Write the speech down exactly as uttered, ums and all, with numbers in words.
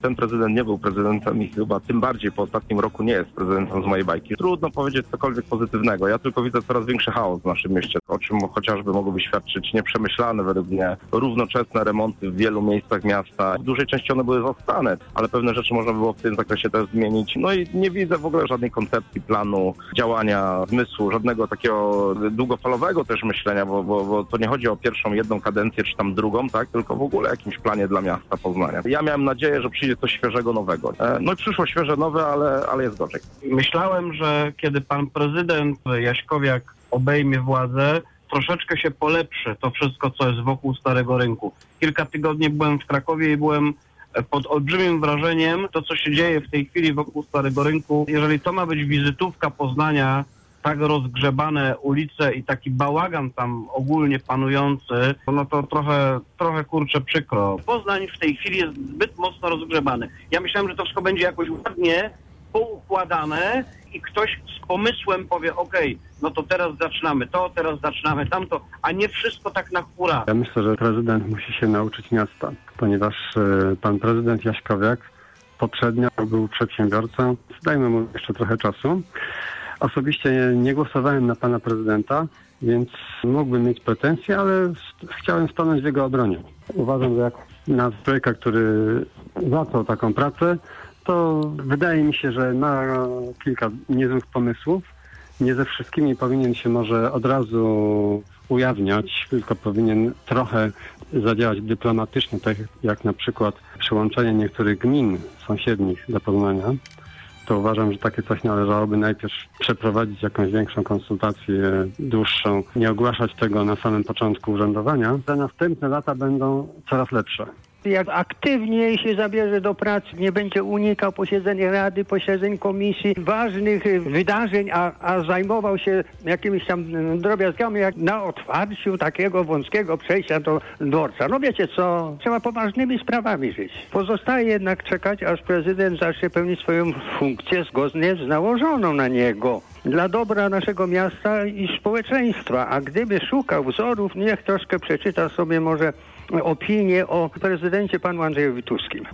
Ten prezydent nie był prezydentem i chyba tym bardziej po ostatnim roku nie jest prezydentem z mojej bajki. Trudno powiedzieć cokolwiek pozytywnego. Ja tylko widzę coraz większy chaos w naszym mieście, o czym chociażby mogłoby świadczyć nieprzemyślane według mnie równoczesne remonty w wielu miejscach miasta. W dużej części one były zostane, ale pewne rzeczy można było w tym zakresie też zmienić. No i nie widzę w ogóle żadnej koncepcji, planu, działania, zmysłu, żadnego takiego długofalowego też myślenia, bo, bo, bo to nie chodzi o pierwszą jedną kadencję czy tam drugą, tak, tylko w ogóle jakimś planie dla miasta Poznania. Ja miałem nadzieję, że przyjdzie coś świeżego, nowego. No i przyszło świeże, nowe, ale, ale jest gorzej. Myślałem, że kiedy pan prezydent Jaśkowiak obejmie władzę, troszeczkę się polepszy to wszystko, co jest wokół Starego Rynku. Kilka tygodni byłem w Krakowie i byłem pod olbrzymim wrażeniem to, co się dzieje w tej chwili wokół Starego Rynku. Jeżeli to ma być wizytówka Poznania, tak rozgrzebane ulice i taki bałagan tam ogólnie panujący, no to trochę, trochę kurczę przykro. Poznań w tej chwili jest zbyt mocno rozgrzebany. Ja myślałem, że to wszystko będzie jakoś ładnie poukładane i ktoś z pomysłem powie, okej, okay, no to teraz zaczynamy to, teraz zaczynamy tamto, a nie wszystko tak na hura. Ja myślę, że prezydent musi się nauczyć miasta, ponieważ y, pan prezydent Jaśkowiak poprzednio był przedsiębiorcą. Dajmy mu jeszcze trochę czasu. Osobiście nie, nie głosowałem na pana prezydenta, więc mógłbym mieć pretensje, ale chciałem stanąć w jego obronie. Uważam, że jak na człowieka, który zaczął taką pracę, to wydaje mi się, że ma kilka niezłych pomysłów. Nie ze wszystkimi powinien się może od razu ujawniać, tylko powinien trochę zadziałać dyplomatycznie, tak jak na przykład przyłączenie niektórych gmin sąsiednich do Poznania. To uważam, że takie coś należałoby najpierw przeprowadzić jakąś większą konsultację dłuższą, nie ogłaszać tego na samym początku urzędowania. Te następne lata będą coraz lepsze. Jak aktywniej się zabierze do pracy, nie będzie unikał posiedzeń rady, posiedzeń komisji, ważnych wydarzeń, a, a zajmował się jakimiś tam drobiazgami, jak na otwarciu takiego wąskiego przejścia do dworca. No wiecie co, trzeba poważnymi sprawami żyć. Pozostaje jednak czekać, aż prezydent zacznie pełnić swoją funkcję zgodnie z nałożoną na niego. Dla dobra naszego miasta i społeczeństwa. A gdyby szukał wzorów, niech troszkę przeczyta sobie może opinię o prezydencie panu Andrzejowi Tuskim.